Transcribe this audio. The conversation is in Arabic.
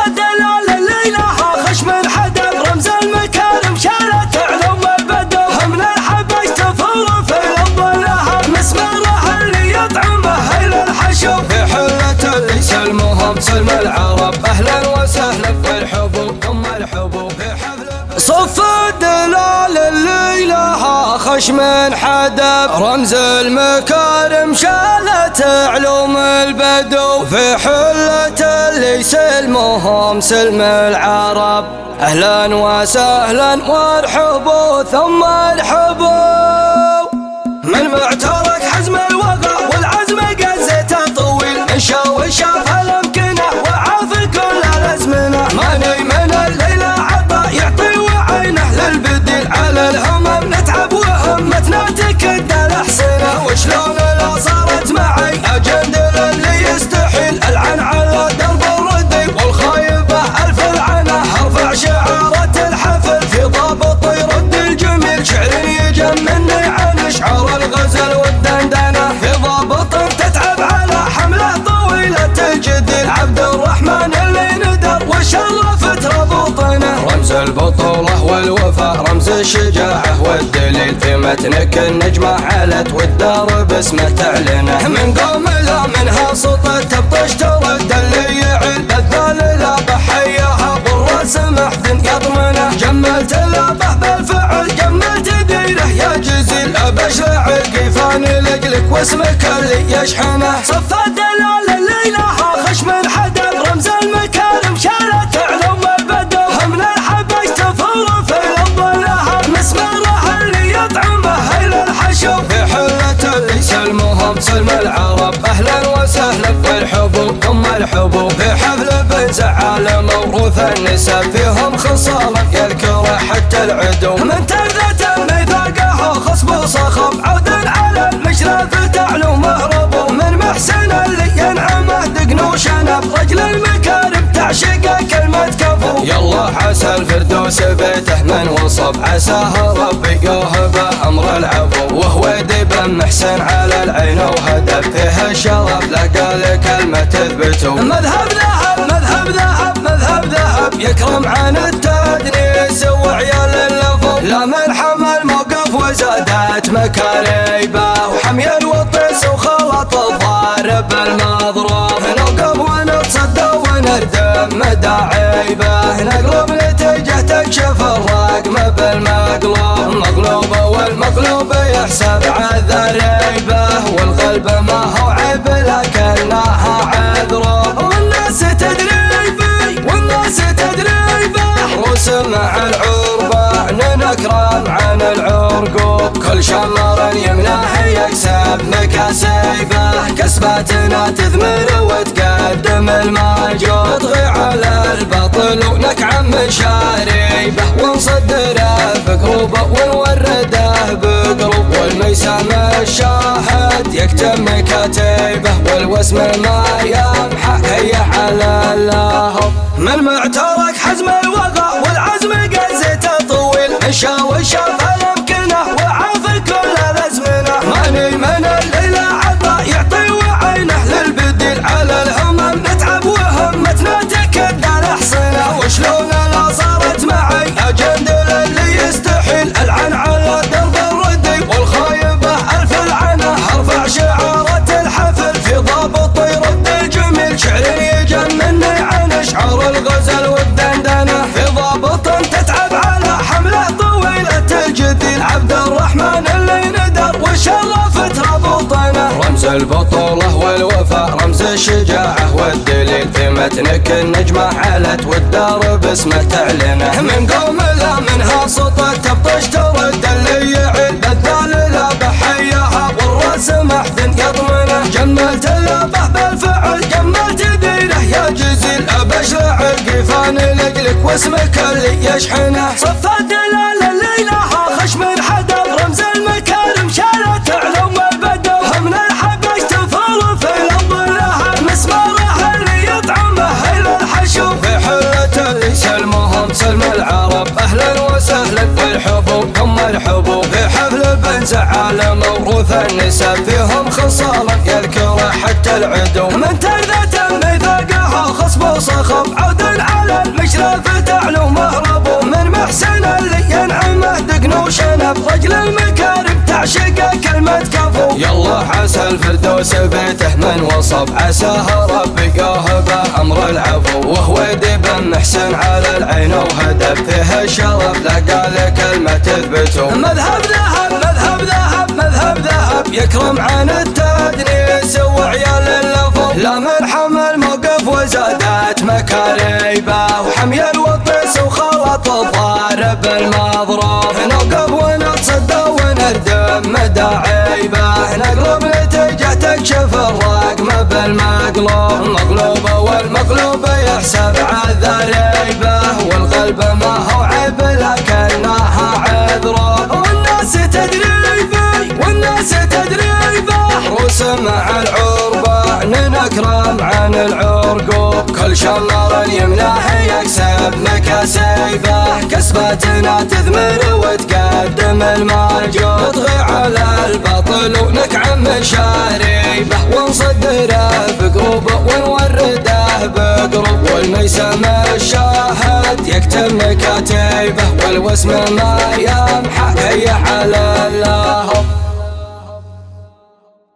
دلال الليلة خشم حدب رمز المكارم شالت علوم البدو هم الحبش تفور في الظلها مسمره اللي يطعمه الى الحشو في حلة اللي سلمهم سلم العرب اهلا وسهلا في الحبوب ثم الحبوب في حفل صف دلال الليلة خشم حدب رمز المكارم شالت علوم البدو في حلة اللي سلمهم سلم العرب اهلا وسهلا وارحبوا ثم ارحبوا من معترك حزم الوغى والعزم قزته طويل انشا وشاف الامكنه وعاف كل الازمنه ماني من الليله عطا يعطي وعينه للبديل على الهمم نتعب وهمتنا تكد الاحسنه وشلون لا صارت معي اجندل اللي يستحيل العن على درب الردي والخايبه الف العنه ارفع شعارات الحفل في ضابط يرد الجميل شعر يجمني عن اشعار الغزل والدندنه في ضابط تتعب على حمله طويله الجديل عبد الرحمن اللي ندر وشرفت ربوطنه رمز البطوله والوفاء رمز الشجاعه والدليل في متنك النجمه علت والدار باسمه تعلنه من قوم لا منها سطت تبطش ترد اللي يعل بذال لا بحياها بالراس محزن يضمنه جملت لابه بالفعل جملت ديره يا جزيل ابشع القيفان لقلك واسمك اللي يشحنه صف دلال الليله خشم حدب رمز المكارم شالت علوم البدو هم الحبش تفور في الظلها مسمره اللي يطعمه الى الحشو في حلة اللي سلمهم سلم العرب اهلا وسهلا في الحبوب ثم الحبوب في حفل بن زعال موروث النساء فيهم خصاله يذكره حتى العدو من ترذة ميثاقه خصب صخب عود على المشرف تعلو مهرب من محسن اللي ينعمه دقن وشنب رجل المكارم تعشق كلمة كفو يلا عسى الفردوس بيته من وصب عساه ربي يوهبه امر العفو وهو ديب محسن على العين وهدف فيها الشرف لقى لكلمة تثبتو مذهب ذهب مذهب ذهب مذهب ذهب يكرم عن التدريس وعيال اللفظ لا من حمل موقف وزادت مكاريبه وحمي الوطيس وخلط الضارب المضروب نوقف ونتصدى ونردم مداعيبه نقلب لتجه تكشف الرقم بالمقلوب مقلوبه والمقلوب يحسب عذريبه والقلب ما هو عيب لكنها عذره والناس تدريبي والناس تدريبه روس مع العربة نكرم عن العرقوب كل شمر يمناه يكسب مكاسبه كسباتنا تثمر وتقدم الماجور نطغي على البطل ونكعم مشاريبه ونصدره بقروبه ونورده بقروب والميسم الشاهد يكتم مكاتبه والوسم ما يمحى هيا على اللهب من معترك حزم الوغى والعزم قزته طويل انشا وشاف الامكنه وعاف كل الازمنه ماني من الليله عطا يعطي وعينه للبديل على الهمم نتعب وهمتنا تكد الاحصنه وشلون لا صارت معي اجندل اللي يستحيل العن على درب الردي والخايبه الف العنه ارفع شعارات الحفل في ضابط يرد الجميل شعر يجنني عن اشعار الغزل والدندنه في ضابط تتعب على حمله طويله الجديل عبد الرحمن اللي ندر وشرفت ربوطنه رمز البطوله والوفاء رمز الشجاعه والدليل في متنك النجمه علت والدار باسمه تعلنه من قوم لا منها سطت تبطش ترد اللي يعل بذال لا بحياها والراس محزن يضمنه جملت لابه بالفعل جملت ديره يا جزيل ابشع القيفان لقلك واسمك اللي يشحنه صف دلال الليله خشم حدب رمز المكارم شالت علوم البدو هم الحبش تفور في الظلها مسمره اللي يطعمه الى الحشو في حلة اللي سلمهم سلم العرب اهلا وسهلا في الحبوب ثم الحبوب في حفل بن زعال موروث النساء فيهم خصاله يذكره حتى العدو من ترذة ميثاقه خصب صخب عود شرف رجل المكارم تعشق كلمة كفو. يلا عسى الفردوس بيته من وصف عساه ربي قاهبه امر العفو. وهو ديب محسن على العين وهدف فيه الشرف لقى لك كلمة تثبتو. مذهب ذهب مذهب ذهب مذهب ذهب يكرم عن التدنيس وعيال اللفظ. لا من حمل موقف وزادت مكاريبه وحمي الوطيس وخلط الضارب المضروب. نوقف ونتصدى ونردم مداعيبه نقلب نتيجه تكشف الرقم بالمقلوب. مقلوبه والمقلوب يحسب عالذريبه والقلب ما هو عيب لكنها عذره. والناس تدريبي والناس تدريبه روس مع العربة نكرم عن العرقوب. كل شمر يملاه يكسب مكاسيبه كسبتنا تثمر وتقدم المرجوب. نطغي على الباطل ونكعم مشاريبه ونصدره بقروبه ونورده بقروب. والميسم الشاهد يكتم مكاتيبه والوسم ما يمحى هي على الله